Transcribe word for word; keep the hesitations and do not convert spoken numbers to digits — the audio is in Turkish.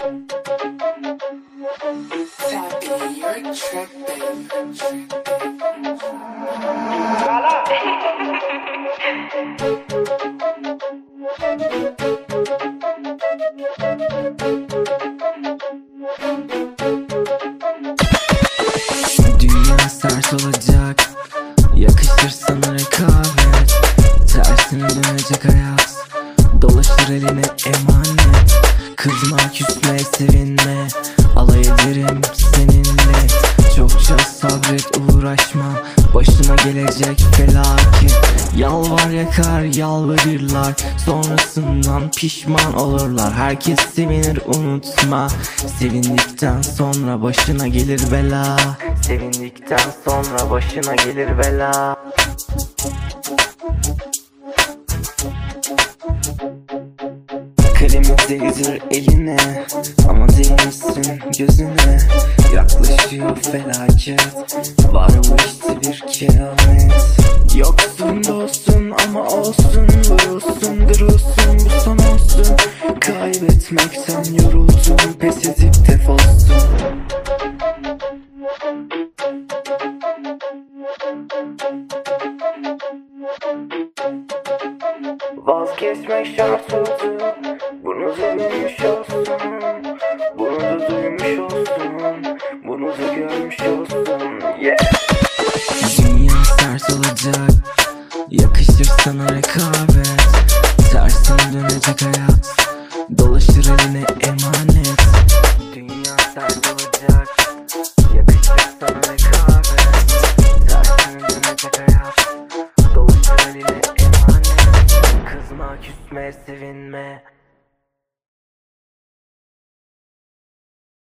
you're tripping. Dünya sert olacak, yakışır sana rekabet. Tersine dönecek hayat, dolaşır eline emanet. Kızma, küsme, sevinme, alay ederim seninle. Çokça sabret, uğraşma, başına gelecek felaket. Yalvar yakar, yalvarırlar, sonrasından pişman olurlar. Herkes sevinir, unutma, sevindikten sonra başına gelir bela. Sevindikten sonra başına gelir bela. Kalemi değdir eline, ama değmesin gözüne. Yaklaşıyor felaket, var bu işte bir keramet. Yoksun dostun ama olsun, vurulsun durulsun, bu son olsun. Kaybetmekten yoruldum, pes edip defolsun. Vazgeçmek şart oldu, bunu da bilmiş olsun, bunu da duymuş olsun, bunu da görmüş olsun, yeah. Dünya sert olacak, yakışır sana rekabet. Tersine dönecek hayat, dolaşır eline